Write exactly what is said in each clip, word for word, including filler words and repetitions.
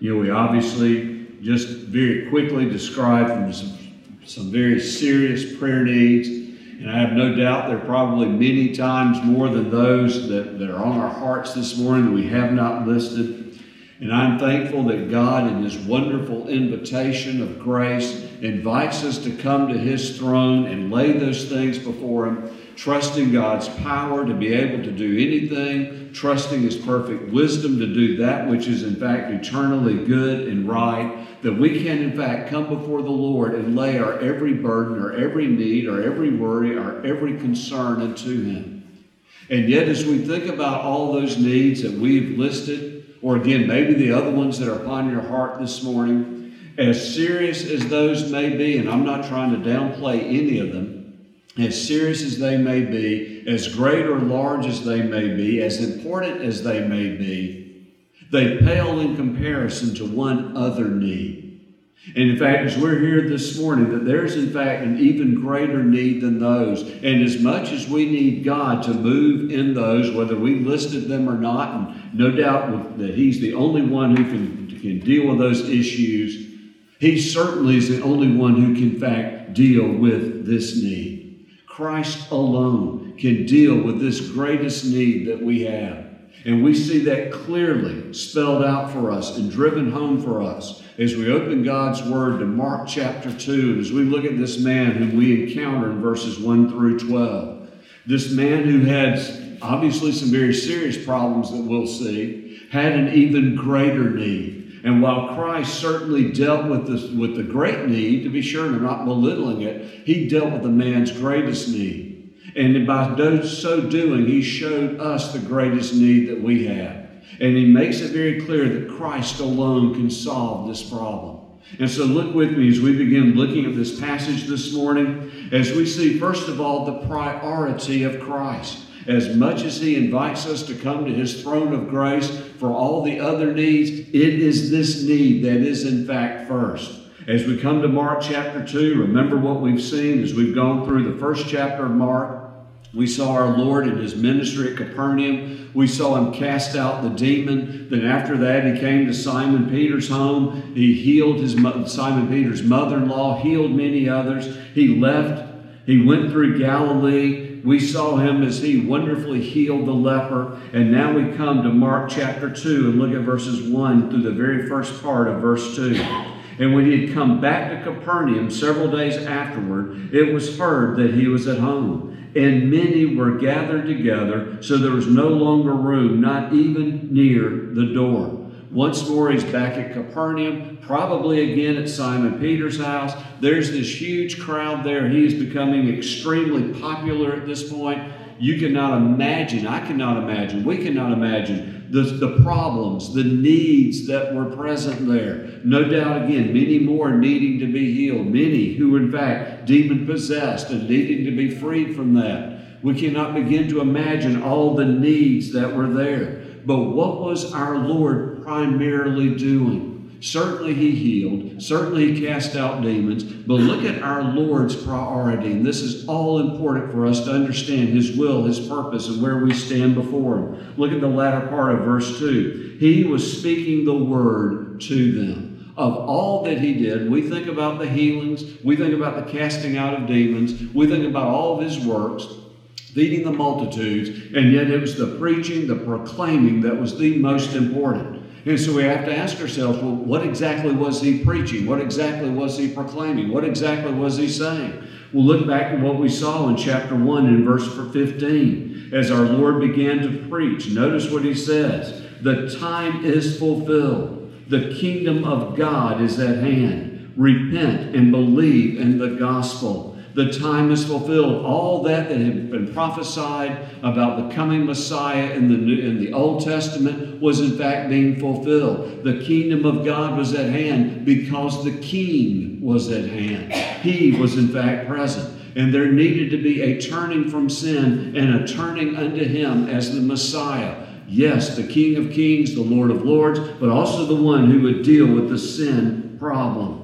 You know, we obviously just very quickly described from some, some very serious prayer needs. And I have no doubt there are probably many times more than those that, that are on our hearts this morning that we have not listed. And I'm thankful that God, in His wonderful invitation of grace, invites us to come to His throne and lay those things before Him, trusting God's power to be able to do anything, trusting His perfect wisdom to do that which is in fact eternally good and right, that we can in fact come before the Lord and lay our every burden, our every need, our every worry, our every concern unto Him. And yet as we think about all those needs that we've listed, or again, maybe the other ones that are upon your heart this morning, as serious as those may be, and I'm not trying to downplay any of them, as serious as they may be, as great or large as they may be, as important as they may be, they pale in comparison to one other need. And in fact, as we're here this morning, that there's in fact an even greater need than those. And as much as we need God to move in those, whether we listed them or not, and no doubt that He's the only one who can, can deal with those issues, He certainly is the only one who can in fact deal with this need. Christ alone can deal with this greatest need that we have. And we see that clearly spelled out for us and driven home for us as we open God's Word to Mark chapter two, and as we look at this man whom we encounter in verses one through twelve. This man who had obviously some very serious problems that we'll see, had an even greater need. And while Christ certainly dealt with this, with the great need, to be sure, and I'm not belittling it, He dealt with the man's greatest need. And by so doing, He showed us the greatest need that we have. And He makes it very clear that Christ alone can solve this problem. And so look with me as we begin looking at this passage this morning, as we see, first of all, the priority of Christ. As much as He invites us to come to His throne of grace for all the other needs, it is this need that is in fact first. As we come to Mark chapter two, remember what we've seen as we've gone through the first chapter of Mark. We saw our Lord in His ministry at Capernaum. We saw Him cast out the demon. Then after that, He came to Simon Peter's home. He healed his Simon Peter's mother-in-law, healed many others. He left. He went through Galilee. We saw Him as He wonderfully healed the leper. And now we come to Mark chapter two and look at verses one through the very first part of verse two. And when He had come back to Capernaum several days afterward, it was heard that He was at home. And many were gathered together, so there was no longer room, not even near the door. Once more, He's back at Capernaum, probably again at Simon Peter's house. There's this huge crowd there. He is becoming extremely popular at this point. You cannot imagine, I cannot imagine, we cannot imagine the, the problems, the needs that were present there. No doubt, again, many more needing to be healed. Many who were, in fact, demon-possessed and needing to be freed from that. We cannot begin to imagine all the needs that were there. But what was our Lord primarily doing? Certainly He healed. Certainly He cast out demons. But look at our Lord's priority. And this is all important for us to understand His will, His purpose, and where we stand before Him. Look at the latter part of verse two. He was speaking the word to them. Of all that He did, we think about the healings. We think about the casting out of demons. We think about all of His works, feeding the multitudes. And yet it was the preaching, the proclaiming that was the most important. And so we have to ask ourselves, well, what exactly was He preaching? What exactly was He proclaiming? What exactly was He saying? We'll look back at what we saw in chapter one in verse fifteen. As our Lord began to preach, notice what He says. The time is fulfilled. The kingdom of God is at hand. Repent and believe in the gospel. The time is fulfilled. All that that had been prophesied about the coming Messiah in the, New, in the Old Testament was in fact being fulfilled. The kingdom of God was at hand because the King was at hand. He was in fact present. And there needed to be a turning from sin and a turning unto Him as the Messiah. Yes, the King of Kings, the Lord of Lords, but also the one who would deal with the sin problem.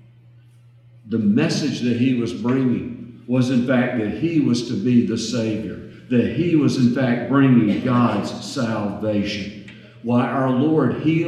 The message that He was bringing was in fact that He was to be the Savior, that He was in fact bringing God's salvation. Why our Lord healed,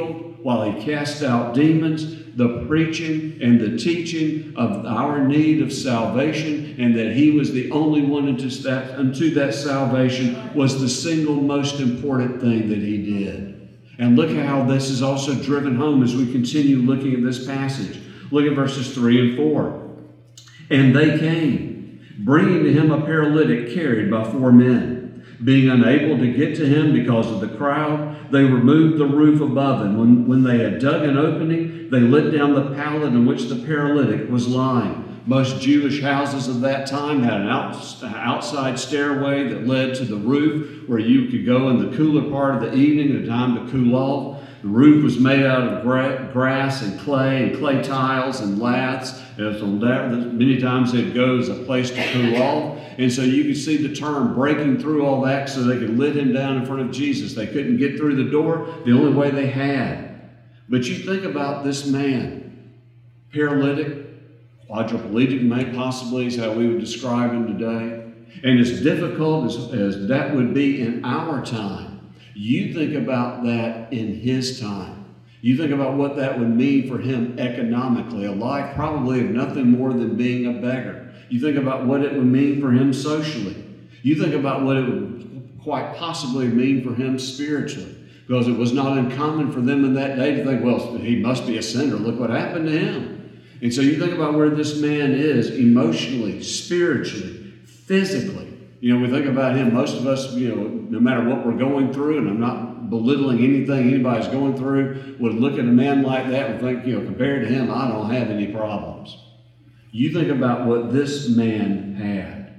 while he cast out demons, the preaching and the teaching of our need of salvation, and that he was the only one unto that, unto that salvation, was the single most important thing that he did. And look at how this is also driven home as we continue looking at this passage. Look at verses three and four. And they came, bringing to him a paralytic carried by four men. Being unable to get to him because of the crowd, they removed the roof above him. When, when they had dug an opening, they let down the pallet in which the paralytic was lying. Most Jewish houses of that time had an out, outside stairway that led to the roof where you could go in the cooler part of the evening, the time to cool off. The roof was made out of gra- grass and clay and clay tiles and laths. And so that, many times they'd go as a place to cool off. And so you could see the term breaking through all that so they could let him down in front of Jesus. They couldn't get through the door the only way they had. But you think about this man, paralytic, quadriplegic, may possibly is how we would describe him today. And as difficult as, as that would be in our time, you think about that in his time. You think about what that would mean for him economically, a life probably of nothing more than being a beggar. You think about what it would mean for him socially. You think about what it would quite possibly mean for him spiritually. Because it was not uncommon for them in that day to think, well, he must be a sinner. Look what happened to him. And so you think about where this man is emotionally, spiritually, physically. You know, we think about him, most of us, you know, no matter what we're going through, and I'm not belittling anything anybody's going through, would look at a man like that and think, you know, compared to him, I don't have any problems. You think about what this man had,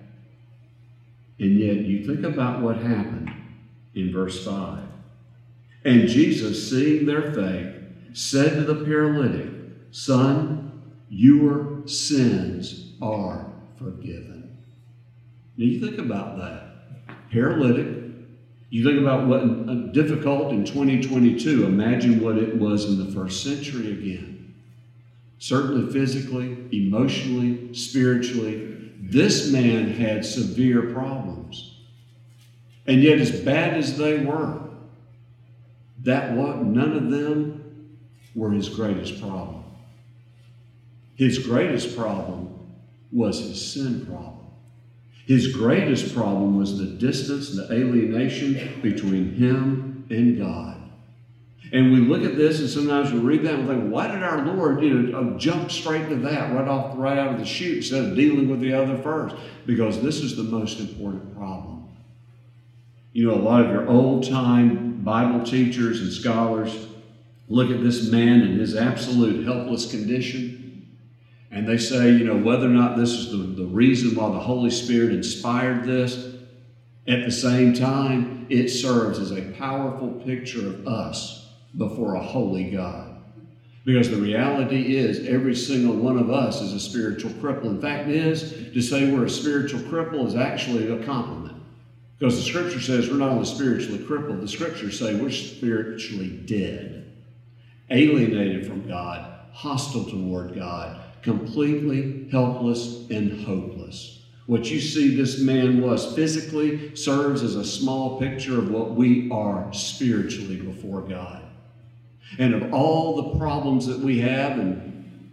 and yet you think about what happened in verse five. And Jesus, seeing their faith, said to the paralytic, Son, your sins are forgiven. Now you think about that. Paralytic. You think about what uh, difficult in twenty twenty-two. Imagine what it was in the first century again. Certainly physically, emotionally, spiritually. This man had severe problems. And yet as bad as they were, that what none of them were his greatest problem. His greatest problem was his sin problem. His greatest problem was the distance, the alienation between him and God. And we look at this, and sometimes we read that and we think, why did our Lord, you know, jump straight to that right off, right out of the chute instead of dealing with the other first? Because this is the most important problem. You know, a lot of your old-time Bible teachers and scholars look at this man in his absolute helpless condition, and they say, you know, whether or not this is the, the reason why the Holy Spirit inspired this, at the same time, it serves as a powerful picture of us before a holy God. Because the reality is every single one of us is a spiritual cripple. In fact, it is to say we're a spiritual cripple is actually a compliment. Because the Scripture says we're not only spiritually crippled, the Scriptures say we're spiritually dead, alienated from God, hostile toward God, completely helpless and hopeless. What you see this man was physically serves as a small picture of what we are spiritually before God. And of all the problems that we have, and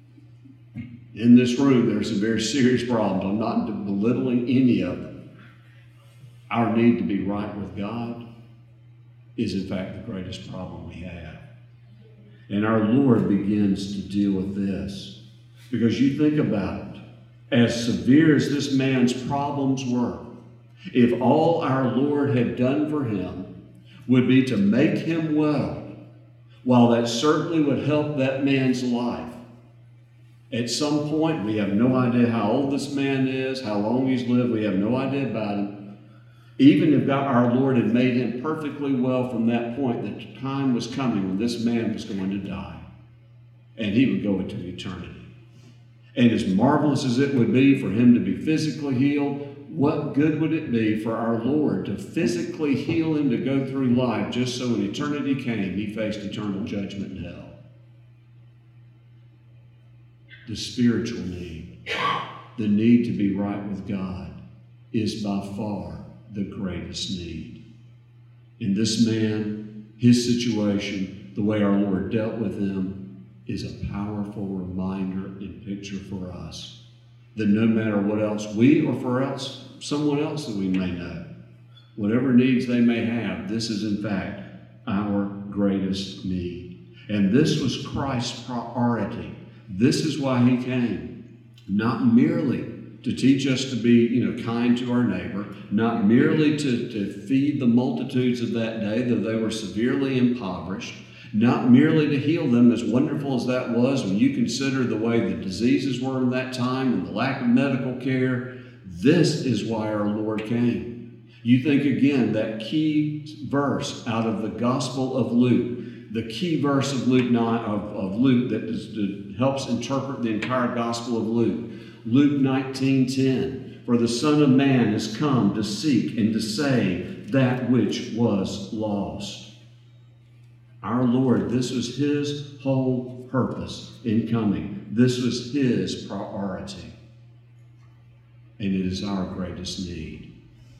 in this room there are some very serious problems, I'm not belittling any of them. Our need to be right with God is in fact the greatest problem we have. And our Lord begins to deal with this. Because you think about it, as severe as this man's problems were, if all our Lord had done for him would be to make him well, while that certainly would help that man's life, at some point, we have no idea how old this man is, how long he's lived, we have no idea about him. Even if God, our Lord had made him perfectly well from that point, the time was coming when this man was going to die, and he would go into eternity. And as marvelous as it would be for him to be physically healed, what good would it be for our Lord to physically heal him to go through life just so when eternity came, he faced eternal judgment in hell? The spiritual need, the need to be right with God, is by far the greatest need. In this man, his situation the way our Lord dealt with them is a powerful reminder and picture for us that no matter what else we or for else someone else that we may know, whatever needs they may have, this is in fact our greatest need. And this was Christ's priority. This is why he came, not merely to teach us to be, you know, kind to our neighbor, not merely to, to feed the multitudes of that day, though they were severely impoverished, not merely to heal them, as wonderful as that was when you consider the way the diseases were in that time and the lack of medical care. This is why our Lord came. You think again, that key verse out of the Gospel of Luke, the key verse of Luke nine of, of Luke that, is, that helps interpret the entire Gospel of Luke. Luke nineteen ten, for the Son of Man has come to seek and to save that which was lost. Our Lord, this was his whole purpose in coming. This was his priority. And it is our greatest need.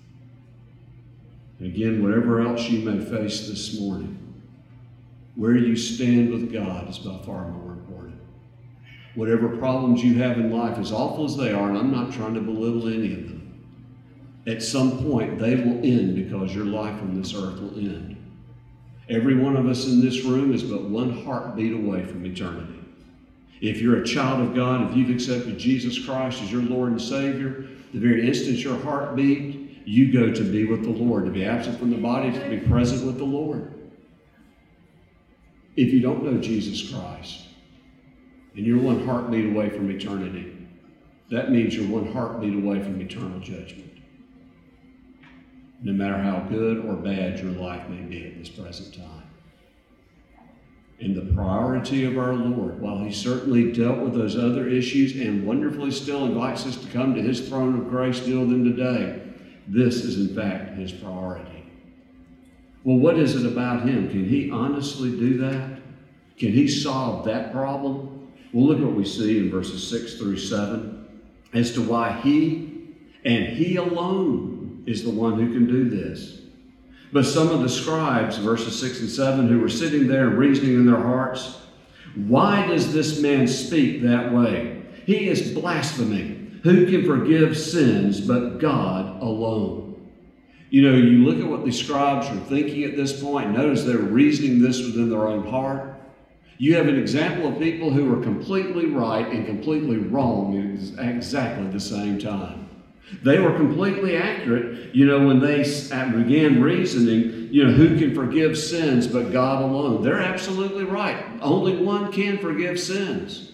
And again, whatever else you may face this morning, where you stand with God is by far more important. Whatever problems you have in life, as awful as they are, and I'm not trying to belittle any of them, at some point they will end because your life on this earth will end. Every one of us in this room is but one heartbeat away from eternity. If you're a child of God, if you've accepted Jesus Christ as your Lord and Savior, the very instant your heart beat, you go to be with the Lord. To be absent from the body is to be present with the Lord. If you don't know Jesus Christ, and you're one heartbeat away from eternity, that means you're one heartbeat away from eternal judgment. No matter how good or bad your life may be at this present time. And the priority of our Lord, while he certainly dealt with those other issues and wonderfully still invites us to come to his throne of grace, deal with them today, this is in fact his priority. Well, what is it about him? Can he honestly do that? Can he solve that problem? Well, look what we see in verses six through seven as to why he and he alone is the one who can do this. But some of the scribes, verses six and seven, who were sitting there reasoning in their hearts, why does this man speak that way? He is blaspheming. Who can forgive sins but God alone? You know, you look at what the scribes were thinking at this point. Notice they're reasoning this within their own heart. You have an example of people who are completely right and completely wrong at exactly the same time. They were completely accurate, you know, when they began reasoning, you know, who can forgive sins but God alone? They're absolutely right. Only one can forgive sins.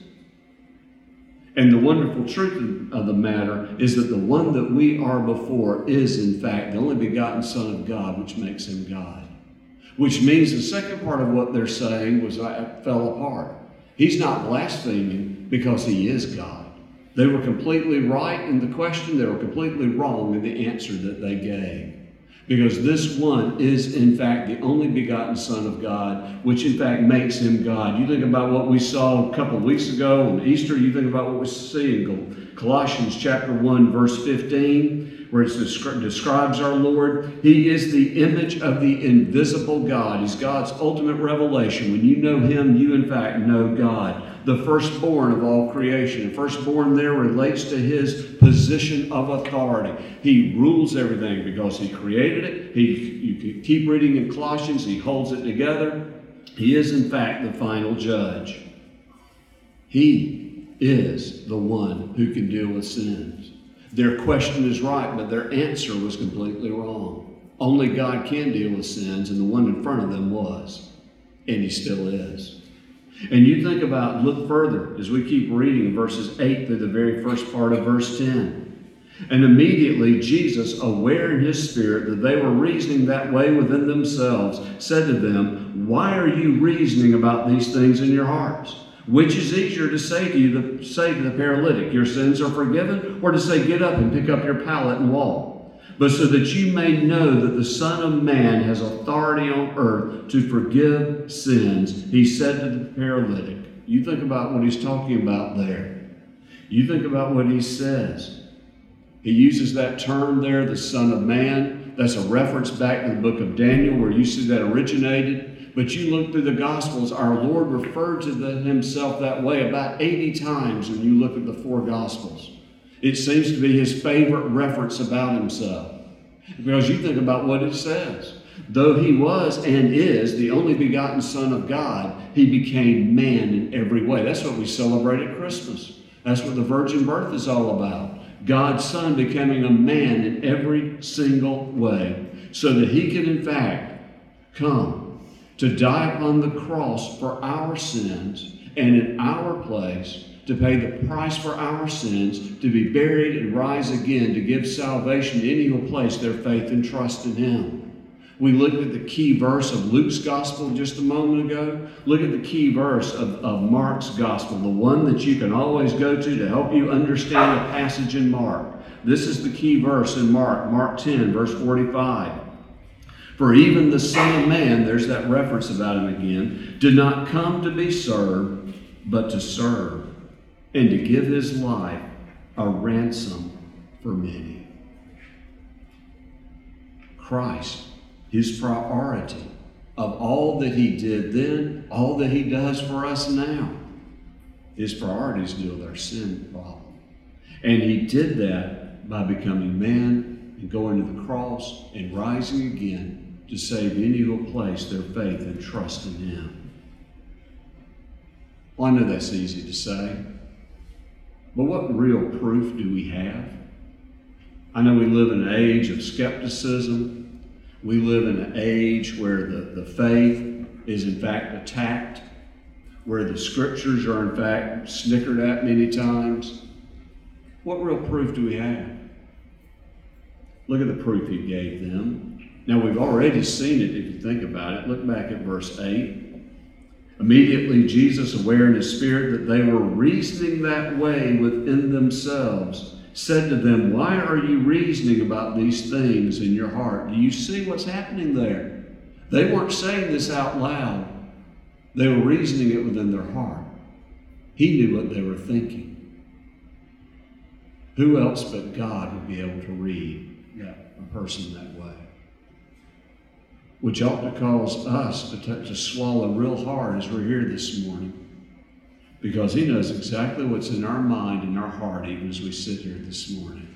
And the wonderful truth of the matter is that the one that we are before is, in fact, the only begotten Son of God, which makes him God. Which means the second part of what they're saying was I fell apart. He's not blaspheming because he is God. They were completely right in the question. They were completely wrong in the answer that they gave. Because this one is, in fact, the only begotten Son of God, which, in fact, makes him God. You think about what we saw a couple of weeks ago on Easter. You think about what we see in Colossians chapter one, verse fifteen, where it describes our Lord. He is the image of the invisible God. He's God's ultimate revelation. When you know him, you, in fact, know God. The firstborn of all creation. And firstborn there relates to his position of authority. He rules everything because he created it. He, you can keep reading in Colossians, he holds it together. He is, in fact, the final judge. He is the one who can deal with sins. Their question is right, but their answer was completely wrong. Only God can deal with sins, and the one in front of them was, and he still is. And you think about, look further as we keep reading verses eight through the very first part of verse ten. And immediately Jesus, aware in his spirit that they were reasoning that way within themselves, said to them, why are you reasoning about these things in your hearts? Which is easier to say to you, to say to the paralytic, your sins are forgiven, or to say, get up and pick up your pallet and walk? But so that you may know that the Son of Man has authority on earth to forgive sins, he said to the paralytic. You think about what he's talking about there. You think about what he says. He uses that term there, the Son of Man. That's a reference back to the book of Daniel where you see that originated. But you look through the Gospels, our Lord referred to the, himself that way about eighty times when you look at the four Gospels. It seems to be his favorite reference about himself. Because you think about what it says. Though he was and is the only begotten Son of God, he became man in every way. That's what we celebrate at Christmas. That's what the virgin birth is all about. God's Son becoming a man in every single way, so that he can in fact come to die upon the cross for our sins and in our place, to pay the price for our sins, to be buried and rise again, to give salvation to any who will place their faith and trust in him. We looked at the key verse of Luke's gospel just a moment ago. Look at the key verse of, of Mark's gospel, the one that you can always go to to help you understand a passage in Mark. This is the key verse in Mark, Mark ten, verse forty-five. For even the Son of Man, there's that reference about him again, did not come to be served, but to serve, and to give his life a ransom for many. Christ, his priority of all that he did then, all that he does for us now, his priorities deal with our sin problem. And he did that by becoming man and going to the cross and rising again to save any who will place their faith and trust in him. Well, I know that's easy to say, but what real proof do we have? I know we live in an age of skepticism. We live in an age where the, the faith is in fact attacked, where the scriptures are in fact snickered at many times. What real proof do we have? Look at the proof he gave them. Now, we've already seen it if you think about it. Look back at verse eight. Immediately Jesus, aware in his spirit that they were reasoning that way within themselves, said to them, why are you reasoning about these things in your heart? Do you see what's happening there? They weren't saying this out loud. They were reasoning it within their heart. He knew what they were thinking. Who else but God would be able to read a person that way? Which ought to cause us to, t- to swallow real hard as we're here this morning. Because he knows exactly what's in our mind and our heart even as we sit here this morning.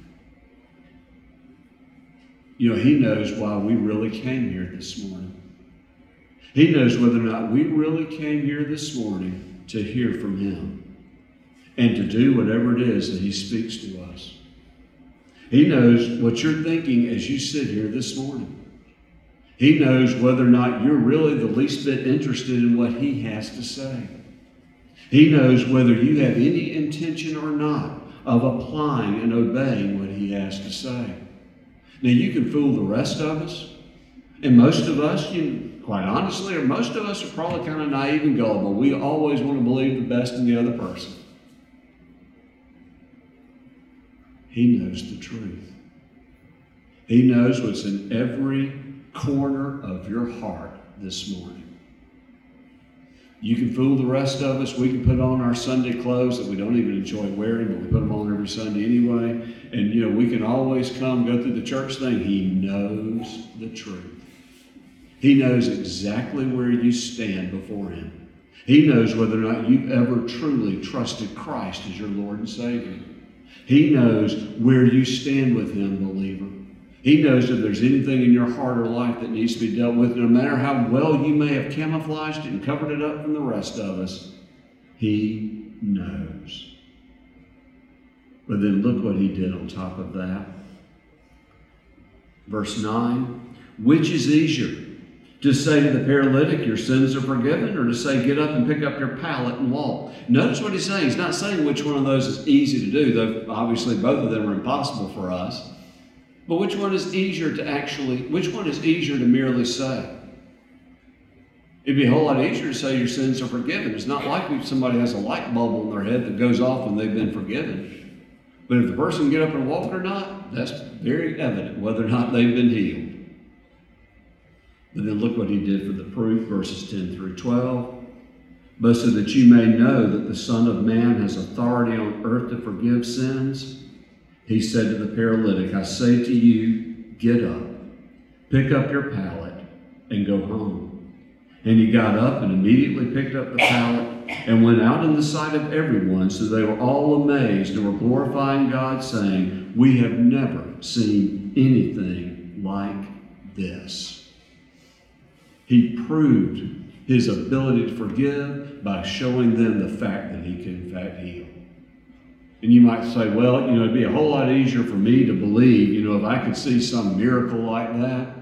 You know, he knows why we really came here this morning. He knows whether or not we really came here this morning to hear from him and to do whatever it is that he speaks to us. He knows what you're thinking as you sit here this morning. He knows whether or not you're really the least bit interested in what he has to say. He knows whether you have any intention or not of applying and obeying what he has to say. Now, you can fool the rest of us, and most of us, you, quite honestly, or most of us are probably kind of naive and gullible. We always want to believe the best in the other person. He knows the truth. He knows what's in every corner of your heart this morning. You can fool the rest of us. We can put on our Sunday clothes that we don't even enjoy wearing, but we put them on every Sunday anyway. And, you know, we can always come, go through the church thing. He knows the truth. He knows exactly where you stand before him. He knows whether or not you've ever truly trusted Christ as your Lord and Savior. He knows where you stand with him, believer. He knows if there's anything in your heart or life that needs to be dealt with, no matter how well you may have camouflaged it and covered it up from the rest of us. He knows. But then look what he did on top of that. Verse nine, which is easier, to say to the paralytic, your sins are forgiven, or to say, get up and pick up your pallet and walk? Notice what he's saying. He's not saying which one of those is easy to do, though obviously both of them are impossible for us. But which one is easier to actually, which one is easier to merely say? It'd be a whole lot easier to say your sins are forgiven. It's not like if somebody has a light bulb on their head that goes off when they've been forgiven. But if the person can get up and walk or not, that's very evident whether or not they've been healed. But then look what he did for the proof, verses ten through twelve. But so that you may know that the Son of Man has authority on earth to forgive sins, he said to the paralytic, I say to you, get up, pick up your pallet, and go home. And he got up and immediately picked up the pallet and went out in the sight of everyone, so they were all amazed and were glorifying God, saying, "We have never seen anything like this." He proved his ability to forgive by showing them the fact that he can in fact heal. And you might say, well, you know, it'd be a whole lot easier for me to believe, you know, if I could see some miracle like that.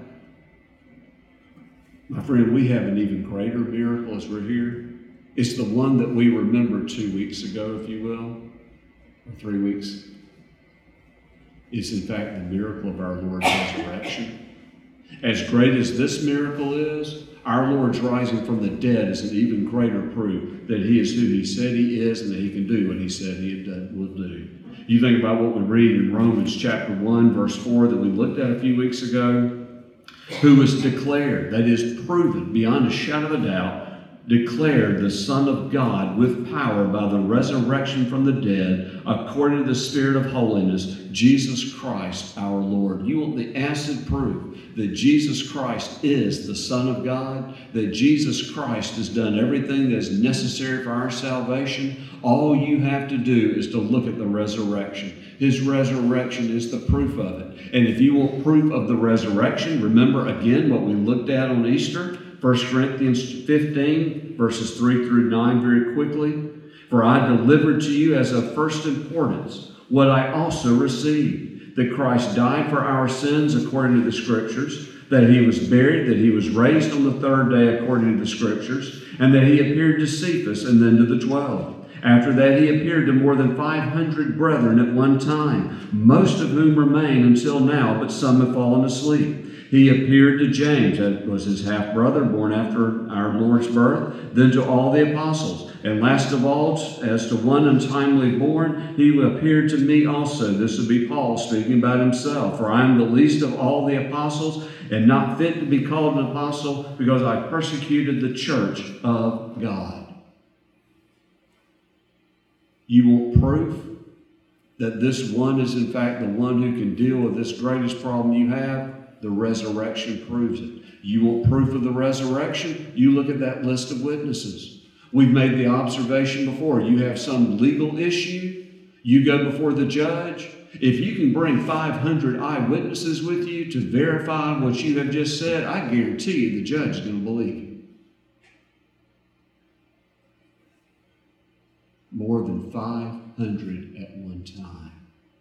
My friend, we have an even greater miracle as we're here. It's the one that we remembered two weeks ago, if you will, or three weeks. It's in fact the miracle of our Lord's resurrection. As great as this miracle is, our Lord's rising from the dead is an even greater proof that he is who he said he is and that he can do what he said he will do. You think about what we read in Romans chapter one, verse four that we looked at a few weeks ago. Who was declared, that is proven beyond a shadow of a doubt, declared the Son of God with power by the resurrection from the dead, according to the Spirit of holiness, Jesus Christ our Lord. You want the acid proof that Jesus Christ is the Son of God, that Jesus Christ has done everything that is necessary for our salvation? All you have to do is to look at the resurrection. His resurrection is the proof of it. And if you want proof of the resurrection, remember again what we looked at on Easter, First Corinthians fifteen, verses three through nine very quickly. For I delivered to you as of first importance what I also received, that Christ died for our sins according to the Scriptures, that he was buried, that he was raised on the third day according to the Scriptures, and that he appeared to Cephas and then to the twelve. After that, he appeared to more than five hundred brethren at one time, most of whom remain until now, but some have fallen asleep. He appeared to James, that was his half-brother, born after our Lord's birth, then to all the apostles. And last of all, as to one untimely born, he appeared to me also. This would be Paul speaking about himself. For I am the least of all the apostles, and not fit to be called an apostle, because I persecuted the church of God. You want proof that this one is in fact the one who can deal with this greatest problem you have? The resurrection proves it. You want proof of the resurrection? You look at that list of witnesses. We've made the observation before. You have some legal issue. You go before the judge. If you can bring five hundred eyewitnesses with you to verify what you have just said, I guarantee you the judge is going to believe you. More than five hundred at one time.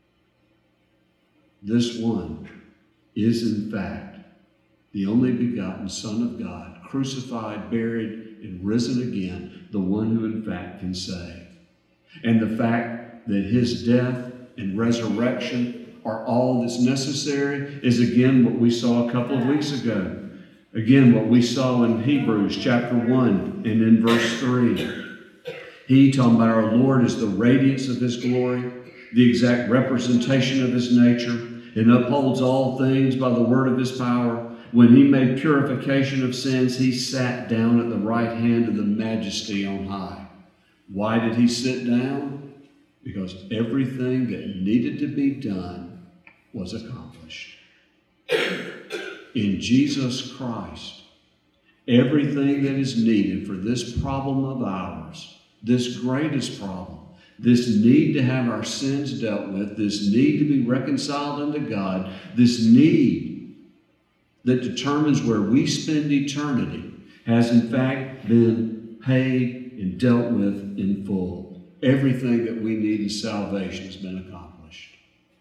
This one is in fact the only begotten Son of God, crucified, buried, and risen again, the one who in fact can save. And the fact that his death and resurrection are all that's necessary is again what we saw a couple of weeks ago. Again, what we saw in Hebrews chapter one and in verse three. He, talking about our Lord, is the radiance of his glory, the exact representation of his nature, and upholds all things by the word of his power. When he made purification of sins, he sat down at the right hand of the majesty on high. Why did he sit down? Because everything that needed to be done was accomplished. In Jesus Christ, everything that is needed for this problem of ours, this greatest problem, this need to have our sins dealt with, this need to be reconciled unto God, this need that determines where we spend eternity, has in fact been paid and dealt with in full. Everything that we need in salvation has been accomplished.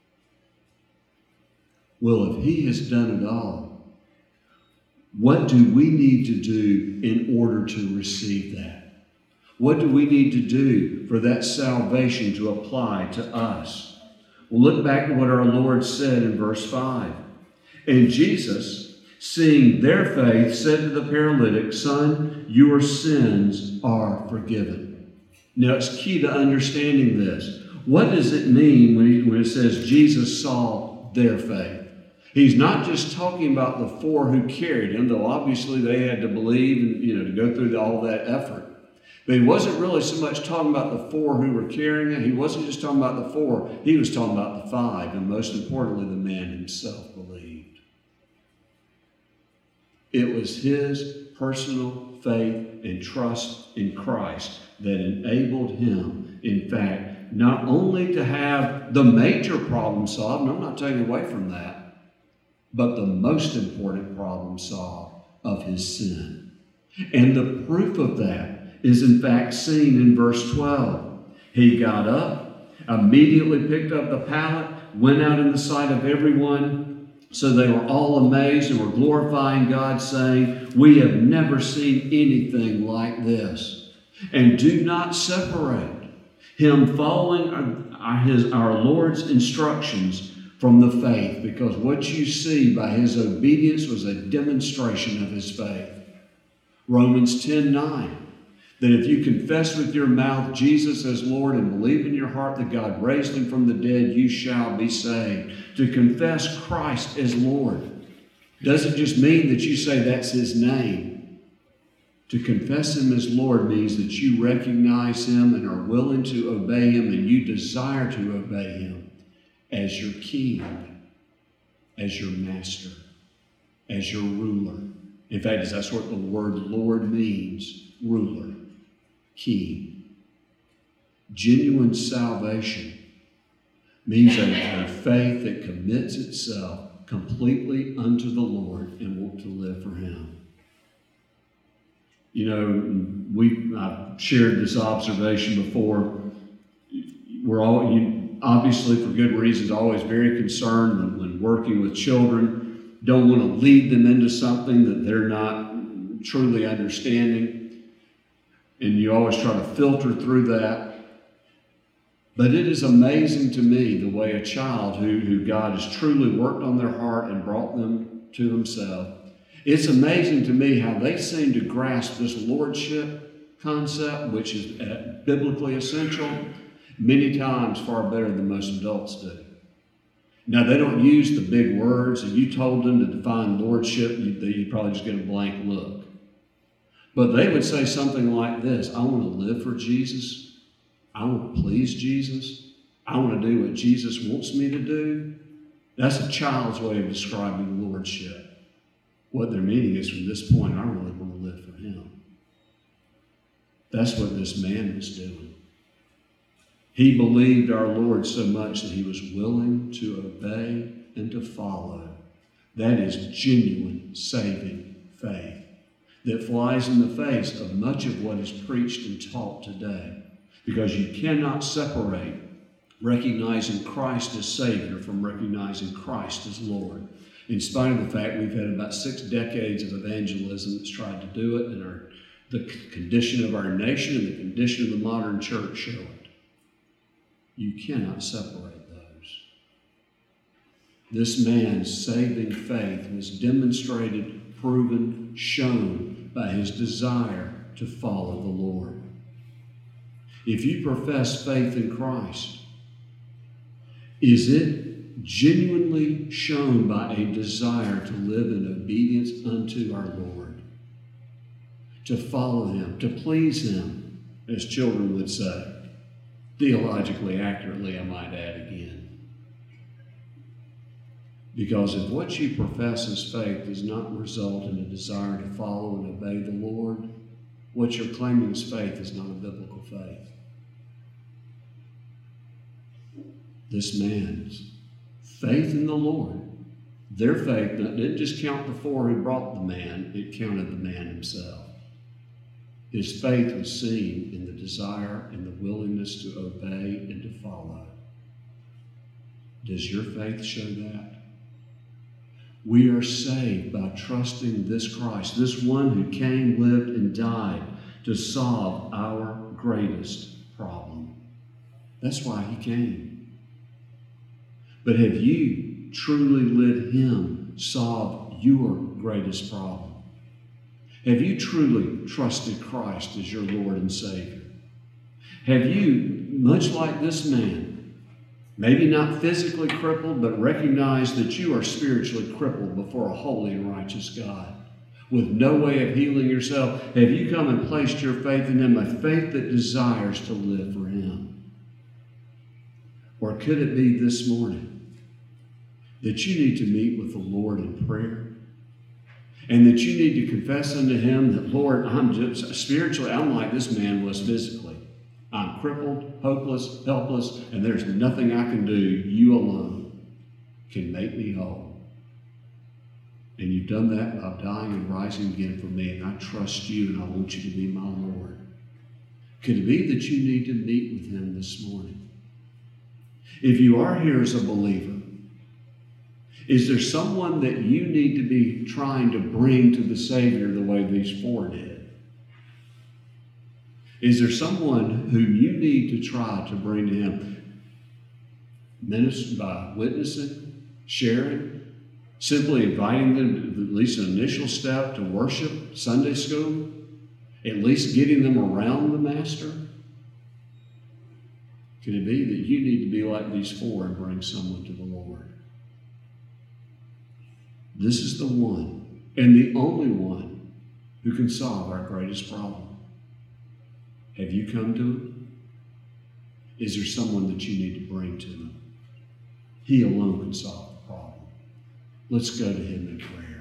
Well, if he has done it all, what do we need to do in order to receive that? What do we need to do for that salvation to apply to us? Well, look back at what our Lord said in verse five. And Jesus, seeing their faith, said to the paralytic, "Son, your sins are forgiven." Now, it's key to understanding this. What does it mean when, he, when it says Jesus saw their faith? He's not just talking about the four who carried him, though obviously they had to believe and, you know, to go through all that effort. But he wasn't really so much talking about the four who were carrying it. He wasn't just talking about the four. He was talking about the five, and most importantly, the man himself believed. It was his personal faith and trust in Christ that enabled him, in fact, not only to have the major problem solved, and I'm not taking away from that, but the most important problem solved of his sin. And the proof of that is in fact seen in verse twelve. He got up, immediately picked up the pallet, went out in the sight of everyone, so they were all amazed and were glorifying God, saying, "We have never seen anything like this." And do not separate him following our, his, our Lord's instructions from the faith, because what you see by his obedience was a demonstration of his faith. Romans ten nine, that if you confess with your mouth Jesus as Lord and believe in your heart that God raised him from the dead, you shall be saved. To confess Christ as Lord doesn't just mean that you say that's his name. To confess him as Lord means that you recognize him and are willing to obey him, and you desire to obey him as your king, as your master, as your ruler. In fact, that's what the word Lord means, ruler, king. Genuine salvation means a, a faith that commits itself completely unto the Lord and wants to live for him. You know, we I've shared this observation before. We're all, you, obviously for good reasons, always very concerned when, when working with children. Don't want to lead them into something that they're not truly understanding. And you always try to filter through that. But it is amazing to me the way a child who, who God has truly worked on their heart and brought them to himself, it's amazing to me how they seem to grasp this lordship concept, which is biblically essential, many times far better than most adults do. Now, they don't use the big words. If you told them to define lordship, you'd, you'd probably just get a blank look. But they would say something like this: I want to live for Jesus. I want to please Jesus. I want to do what Jesus wants me to do. That's a child's way of describing lordship. What they're meaning is, from this point, I really want to live for him. That's what this man was doing. He believed our Lord so much that he was willing to obey and to follow. That is genuine saving faith that flies in the face of much of what is preached and taught today. Because you cannot separate recognizing Christ as Savior from recognizing Christ as Lord. In spite of the fact we've had about six decades of evangelism that's tried to do it, and our, the condition of our nation and the condition of the modern church show it. You cannot separate those. This man's saving faith was demonstrated, proven, shown by his desire to follow the Lord. If you profess faith in Christ, is it genuinely shown by a desire to live in obedience unto our Lord, to follow him, to please him, as children would say, theologically accurately, I might add again? Because if what you profess as faith does not result in a desire to follow and obey the Lord, what you're claiming as faith is not a biblical faith. This man's faith in the Lord, their faith didn't just count the four who brought the man, it counted the man himself. His faith was seen in the desire and the willingness to obey and to follow. Does your faith show that? We are saved by trusting this Christ, this one who came, lived, and died to solve our greatest problem. That's why he came. But have you truly let him solve your greatest problem? Have you truly trusted Christ as your Lord and Savior? Have you, much like this man, maybe not physically crippled, but recognized that you are spiritually crippled before a holy and righteous God, with no way of healing yourself? Have you come and placed your faith in him, a faith that desires to live for him? Or could it be this morning that you need to meet with the Lord in prayer? And that you need to confess unto him that, Lord, I'm just spiritually, I'm like this man was physically. I'm crippled, hopeless, helpless, and there's nothing I can do. You alone can make me whole. And you've done that by dying and rising again for me, and I trust you, and I want you to be my Lord. Could it be that you need to meet with him this morning? If you are here as a believer, is there someone that you need to be trying to bring to the Savior the way these four did? Is there someone whom you need to try to bring to him? Minister by witnessing, sharing, simply inviting them to at least an initial step to worship, Sunday school, at least getting them around the Master? Could it be that you need to be like these four and bring someone to the Lord? This is the one and the only one who can solve our greatest problem. Have you come to him? Is there someone that you need to bring to him? He alone can solve the problem. Let's go to him in prayer.